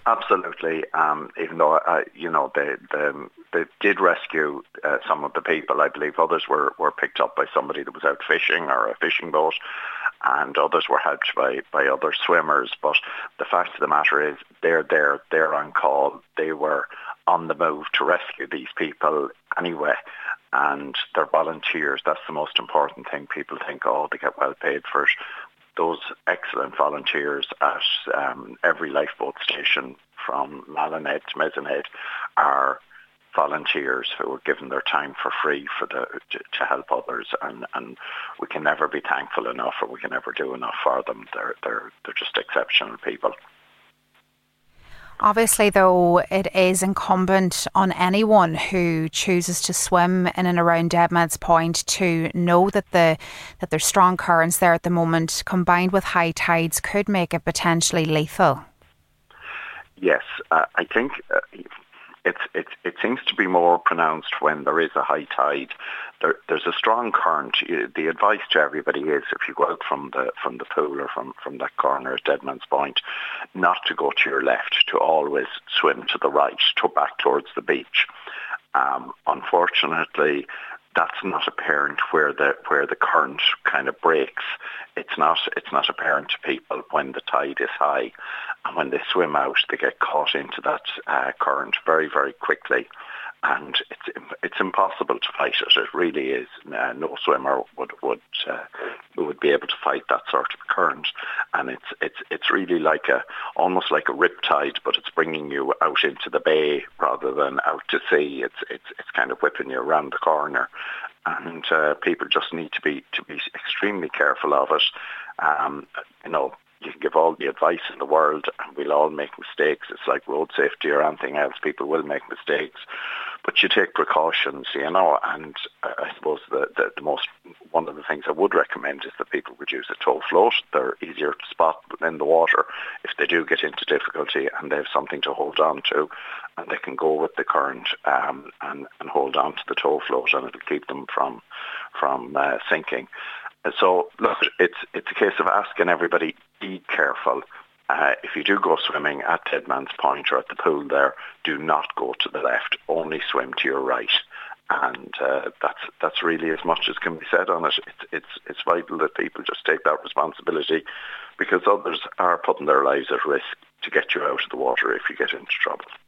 Absolutely. Even though they did rescue some of the people, I believe others were picked up by somebody that was out fishing or a fishing boat, and others were helped by other swimmers. But the fact of the matter is, they're there, they're on call, they were on the move to rescue these people anyway. And they're volunteers. That's the most important thing. People think, oh, they get well paid for it. Those excellent volunteers at every lifeboat station from Mallinhead to Maisenhead are volunteers who are given their time for free to help others, and we can never be thankful enough, or we can never do enough for them. They're just exceptional people. Obviously, though, it is incumbent on anyone who chooses to swim in and around Deadman's Point to know that there's strong currents there at the moment, combined with high tides, could make it potentially lethal. Yes, I think it seems to be more pronounced when there is a high tide. There's a strong current. The advice to everybody is, if you go out from the pool or from that corner at Deadman's Point, not to go to your left, to always swim to the right, back towards the beach. Unfortunately, that's not apparent where the current kind of breaks. It's not apparent to people when the tide is high, and when they swim out, they get caught into that current very, very quickly, and it's impossible to fight it. It really is. No swimmer would be able to fight that sort of current, and it's really almost like a riptide, but it's bringing you out into the bay rather than out to sea. It's kind of whipping you around the corner, and people just need to be extremely careful of it. You can give all the advice in the world and we'll all make mistakes. It's like road safety or anything else. People will make mistakes, but you take precautions, and I suppose one of the things I would recommend is that people would use a tow float. They're easier to spot in the water if they do get into difficulty, and they have something to hold on to, and they can go with the current and hold on to the tow float, and it'll keep them from sinking. So, look, it's a case of asking everybody, be careful. If you do go swimming at Deadman's Point or at the pool there, do not go to the left. Only swim to your right. And that's really as much as can be said on it. It's vital that people just take that responsibility, because others are putting their lives at risk to get you out of the water if you get into trouble.